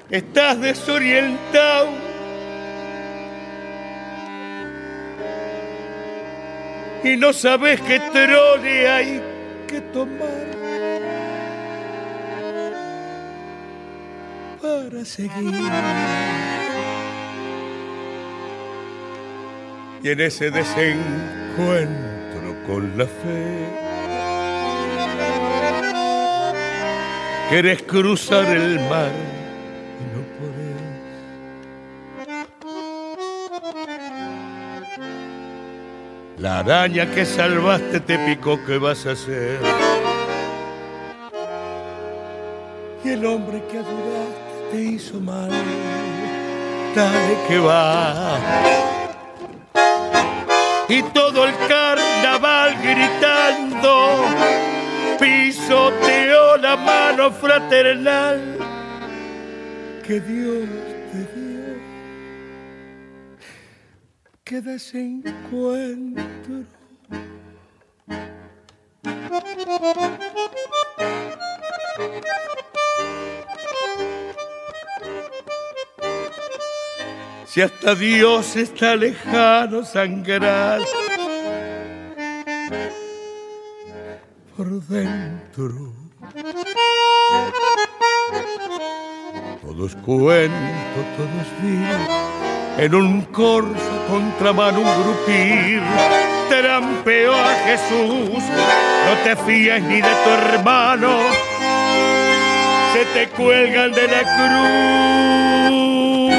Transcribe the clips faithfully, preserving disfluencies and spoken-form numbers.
estás desorientado. Y no sabes qué trole hay que tomar para seguir. Y en ese desencuentro con la fe, querés cruzar el mar y no podés. La araña que salvaste te picó, ¿qué vas a hacer? Y el hombre que ayudaste te hizo mal, dale que va. Y todo el carnaval gritando pisoteó la mano fraternal que Dios te dio. Qué desencuentro. Si hasta Dios está lejano, sangrar por dentro. Todo es cuento, todo es vida. En un corso contramano un grupir trampeó a Jesús. No te fíes ni de tu hermano, se te cuelgan de la cruz.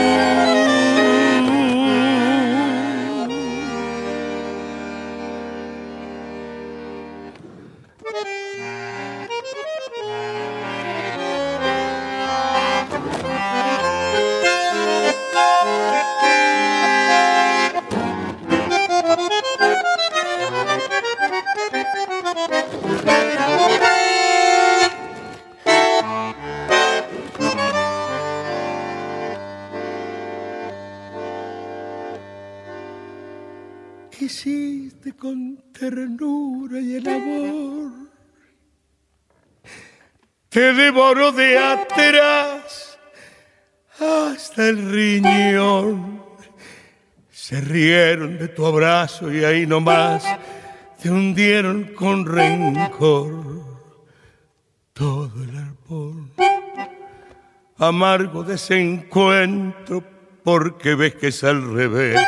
Quisiste con ternura y el amor te devoró de atrás hasta el riñón. Se rieron de tu abrazo y ahí nomás te hundieron con rencor todo el árbol. Amargo desencuentro porque ves que es al revés.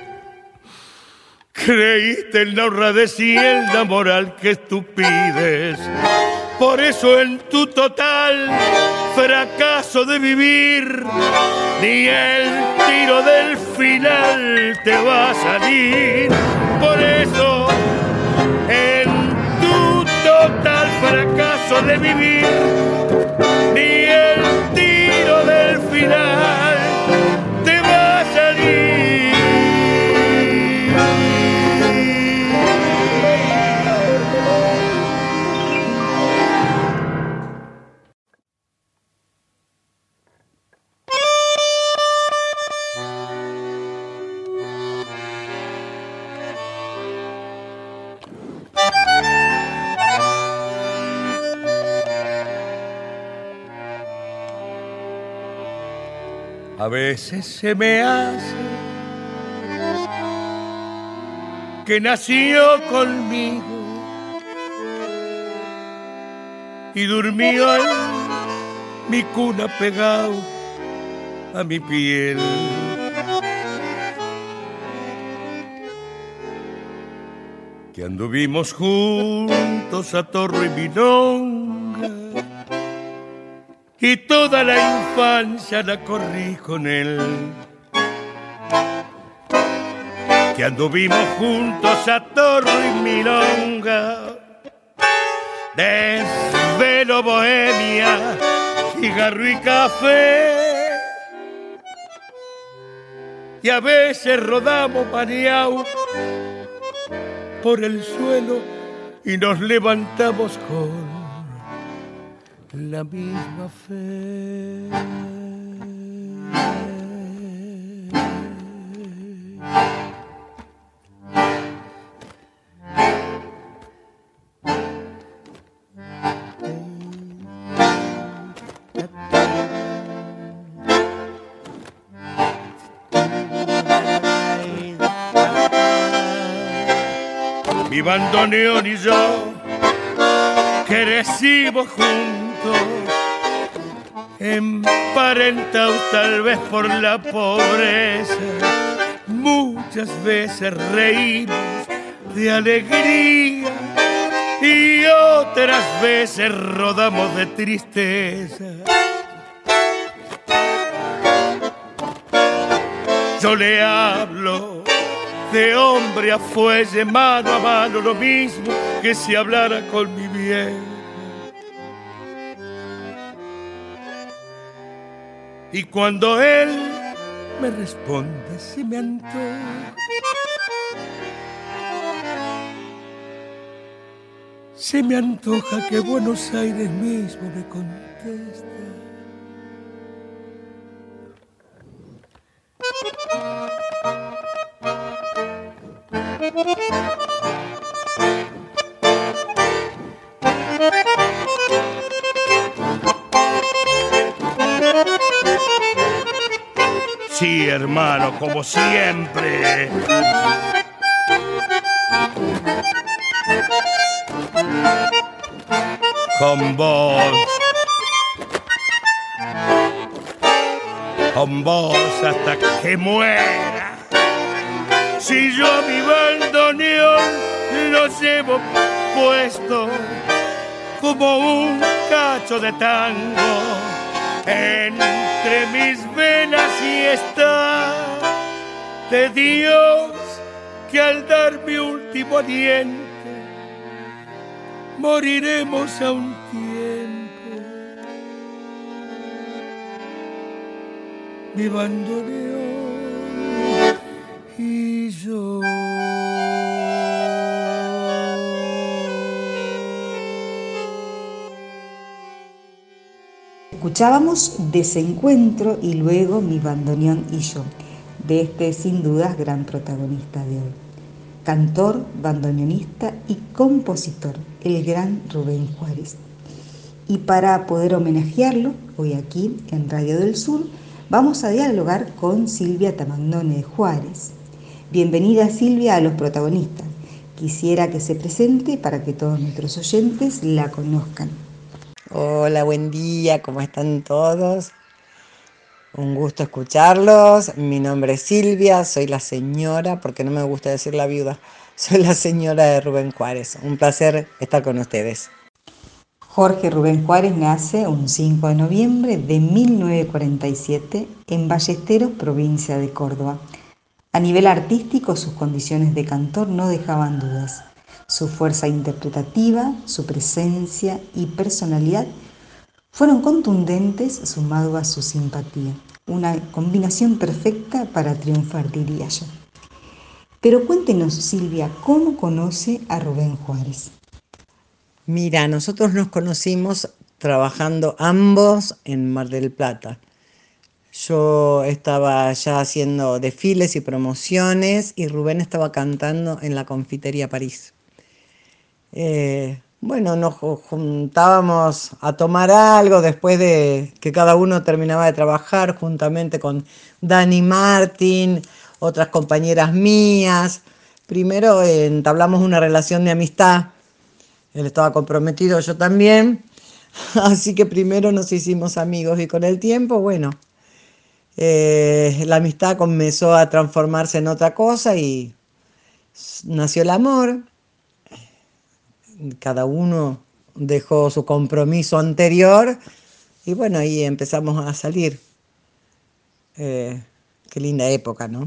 Creíste en la honradez y en la moral, que tú pides. Por eso en tu total fracaso de vivir, ni el tiro del final te va a salir. Por eso en tu total fracaso de vivir, ni el tiro del final te va a salir. A veces se me hace que nació conmigo y durmió en mi cuna pegado a mi piel. Que anduvimos juntos a torro y milonga y toda la infancia la corrí con él. Que anduvimos juntos a torro y milonga, desvelo, bohemia, cigarro y café. Y a veces rodamos paneados por el suelo y nos levantamos con la misma fe. mi bandoneón y yo, crecimos juntos, emparentados tal vez por la pobreza. Muchas veces reímos de alegría y otras veces rodamos de tristeza. Yo le hablo de hombre a fuelle, mano a mano, lo mismo que si hablara con mi vieja. Y cuando él me responde, si me antoja, se me antoja que Buenos Aires mismo me contesta. Sí, hermano, como siempre. Con vos, con vos hasta que muera. Si yo a mi bandoneón lo llevo puesto como un cacho de tango entre mis venas, y está de Dios que al dar mi último aliento moriremos a un tiempo. Mi bandoneón y yo. Escuchábamos Desencuentro y luego Mi bandoneón y yo, de este sin dudas gran protagonista de hoy. Cantor, bandoneonista y compositor, el gran Rubén Juárez. Y para poder homenajearlo, hoy aquí en Radio del Sur, vamos a dialogar con Silvia Tamagnone de Juárez. Bienvenida, Silvia, a Los Protagonistas. Quisiera que se presente para que todos nuestros oyentes la conozcan. Hola, buen día, ¿cómo están todos? Un gusto escucharlos. Mi nombre es Silvia, soy la señora, porque no me gusta decir la viuda, soy la señora de Rubén Juárez. Un placer estar con ustedes. Jorge Rubén Juárez nace un cinco de noviembre de mil novecientos cuarenta y siete en Ballesteros, provincia de Córdoba. A nivel artístico, sus condiciones de cantor no dejaban dudas. Su fuerza interpretativa, su presencia y personalidad fueron contundentes, sumado a su simpatía. Una combinación perfecta para triunfar, diría yo. Pero cuéntenos, Silvia, ¿cómo conoce a Rubén Juárez? Mira, nosotros nos conocimos trabajando ambos en Mar del Plata. Yo estaba ya haciendo desfiles y promociones y Rubén estaba cantando en la Confitería París. Eh, bueno, nos juntábamos a tomar algo después de que cada uno terminaba de trabajar, juntamente con Dani Martín, otras compañeras mías. Primero eh, entablamos una relación de amistad. Él estaba comprometido, yo también. Así que primero nos hicimos amigos y con el tiempo, bueno, eh, la amistad comenzó a transformarse en otra cosa y nació el amor. Cada uno dejó su compromiso anterior y bueno, ahí empezamos a salir. Eh, qué linda época, ¿no?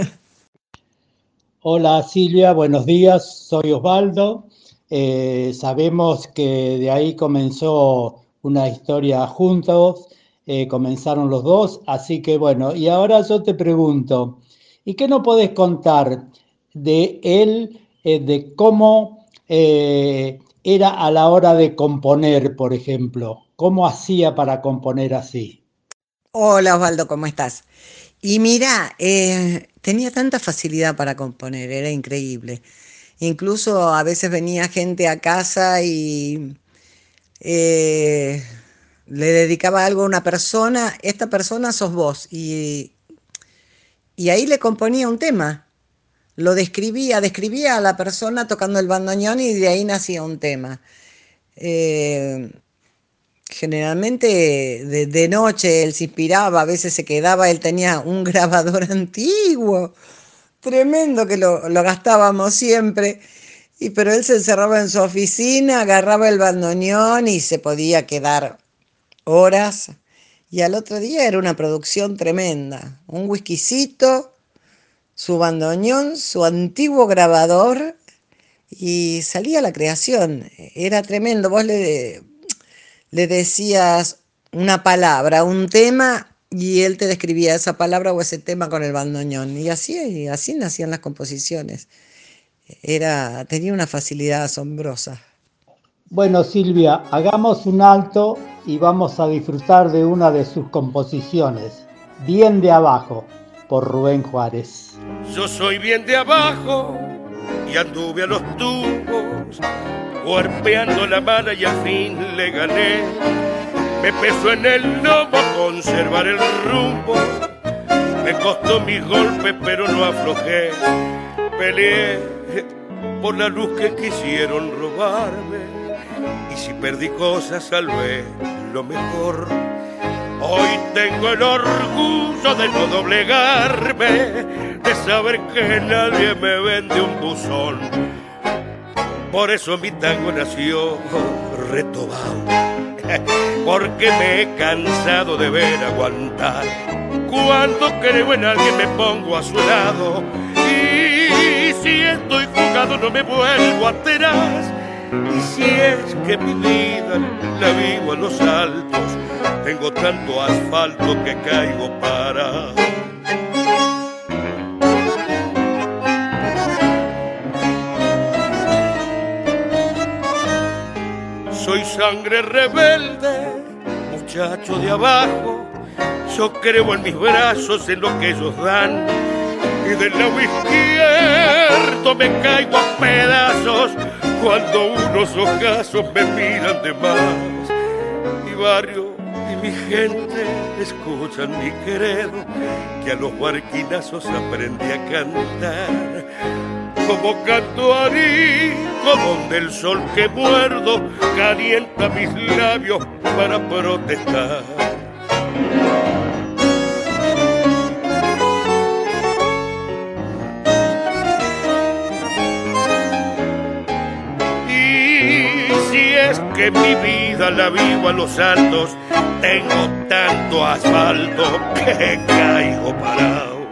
Hola Silvia, buenos días, soy Osvaldo. Eh, sabemos que de ahí comenzó una historia juntos, eh, comenzaron los dos, así que bueno, y ahora yo te pregunto, ¿y qué no podés contar de él, eh, de cómo eh, era a la hora de componer, por ejemplo? ¿Cómo hacía para componer así? Hola Osvaldo, ¿cómo estás? Y mira, eh, tenía tanta facilidad para componer, era increíble. Incluso a veces venía gente a casa y eh, le dedicaba algo a una persona, esta persona sos vos, y, y ahí le componía un tema. lo describía, describía a la persona tocando el bandoneón y de ahí nacía un tema. Eh, generalmente de, de noche él se inspiraba, a veces se quedaba, él tenía un grabador antiguo, tremendo, que lo, lo gastábamos siempre, y, pero él se encerraba en su oficina, agarraba el bandoneón y se podía quedar horas, y al otro día era una producción tremenda, un whiskycito, su bandoneón, su antiguo grabador, y salía la creación. Era tremendo. Vos le, le decías una palabra, un tema, y él te describía esa palabra o ese tema con el bandoneón. Y así, y así nacían las composiciones. Era, tenía una facilidad asombrosa. Bueno, Silvia, hagamos un alto y vamos a disfrutar de una de sus composiciones, Bien de Abajo, por Rubén Juárez. Yo soy bien de abajo y anduve a los tubos, golpeando la mala y al fin le gané. Me pesó en el lomo conservar el rumbo, me costó mis golpes pero no aflojé. Peleé por la luz que quisieron robarme, y si perdí cosas salvé lo mejor. Hoy tengo el orgullo de no doblegarme, de saber que nadie me vende un buzón. Por eso mi tango nació retobado, porque me he cansado de ver aguantar. Cuando creo en alguien me pongo a su lado, y si estoy jugado no me vuelvo atrás. Y si es que mi vida la vivo en los altos, tengo tanto asfalto que caigo parado. Soy sangre rebelde, muchacho de abajo. Yo creo en mis brazos, en lo que ellos dan, y del lado izquierdo me caigo a pedazos cuando unos ojazos me miran de más. Mi barrio y mi gente escuchan mi credo, que a los barquinazos aprendí a cantar. Como canto arico donde el sol que muerdo calienta mis labios para protestar. Que mi vida la vivo a los altos, tengo tanto asfalto que caigo parado.